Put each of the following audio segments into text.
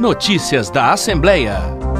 Notícias da Assembleia.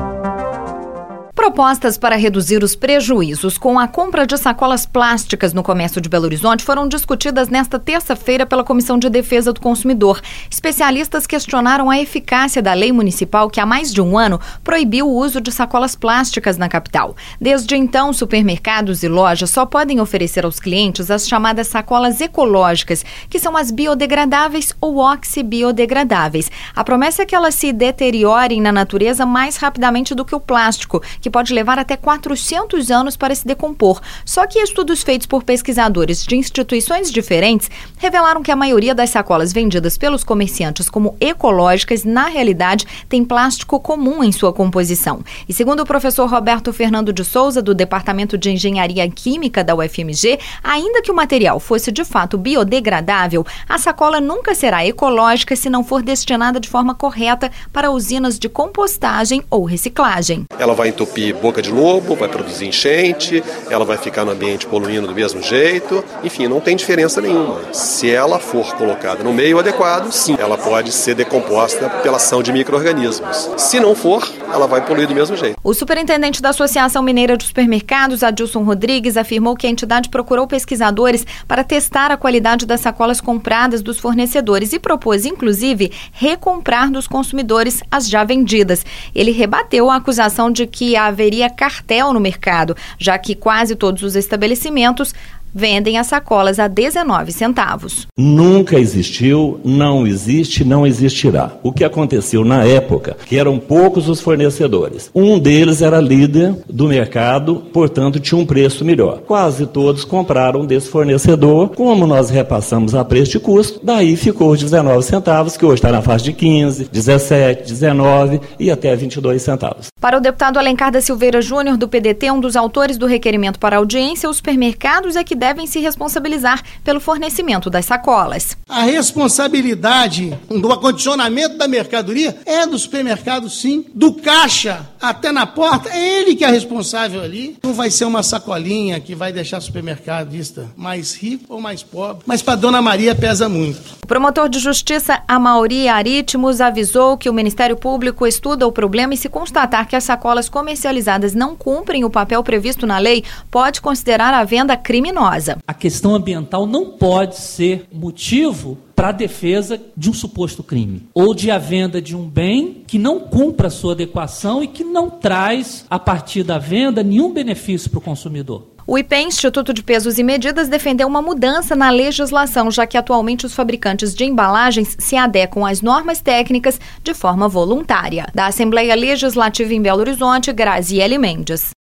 Propostas para reduzir os prejuízos com a compra de sacolas plásticas no comércio de Belo Horizonte foram discutidas nesta terça-feira pela Comissão de Defesa do Consumidor. Especialistas questionaram a eficácia da lei municipal que há mais de um ano proibiu o uso de sacolas plásticas na capital. Desde então, supermercados e lojas só podem oferecer aos clientes as chamadas sacolas ecológicas, que são as biodegradáveis ou oxibiodegradáveis. A promessa é que elas se deteriorem na natureza mais rapidamente do que o plástico, que pode levar até 400 anos para se decompor. Só que estudos feitos por pesquisadores de instituições diferentes revelaram que a maioria das sacolas vendidas pelos comerciantes como ecológicas, na realidade, tem plástico comum em sua composição. E segundo o professor Roberto Fernando de Souza, do Departamento de Engenharia Química da UFMG, ainda que o material fosse de fato biodegradável, a sacola nunca será ecológica se não for destinada de forma correta para usinas de compostagem ou reciclagem. Ela vai entupir boca de lobo, vai produzir enchente, ela vai ficar no ambiente poluindo do mesmo jeito, enfim, não tem diferença nenhuma. Se ela for colocada no meio adequado, sim, ela pode ser decomposta pela ação de micro-organismos. Se não for, ela vai poluir do mesmo jeito. O superintendente da Associação Mineira de Supermercados, Adilson Rodrigues, afirmou que a entidade procurou pesquisadores para testar a qualidade das sacolas compradas dos fornecedores e propôs, inclusive, recomprar dos consumidores as já vendidas. Ele rebateu a acusação de que haveria cartel no mercado, já que quase todos os estabelecimentos vendem as sacolas a 19 centavos. Nunca existiu, não existe, não existirá. O que aconteceu na época, que eram poucos os fornecedores. Um deles era líder do mercado, portanto tinha um preço melhor. Quase todos compraram desse fornecedor. Como nós repassamos a preço de custo, daí ficou os 19 centavos, que hoje está na faixa de 15, 17, 19 e até 22 centavos. Para o deputado Alencar da Silveira Júnior, do PDT, um dos autores do requerimento para audiência, os supermercados é que devem se responsabilizar pelo fornecimento das sacolas. A responsabilidade do acondicionamento da mercadoria é do supermercado, sim. Do caixa até na porta, é ele que é responsável ali. Não vai ser uma sacolinha que vai deixar o supermercadista mais rico ou mais pobre, mas para Dona Maria pesa muito. O promotor de justiça Amaury Aritmos avisou que o Ministério Público estuda o problema e, se constatar que as sacolas comercializadas não cumprem o papel previsto na lei, pode considerar a venda criminosa. A questão ambiental não pode ser motivo para a defesa de um suposto crime, ou de a venda de um bem que não cumpra a sua adequação e que não traz, a partir da venda, nenhum benefício para o consumidor. O IPEM, Instituto de Pesos e Medidas, defendeu uma mudança na legislação, já que atualmente os fabricantes de embalagens se adequam às normas técnicas de forma voluntária. Da Assembleia Legislativa em Belo Horizonte, Graziele Mendes.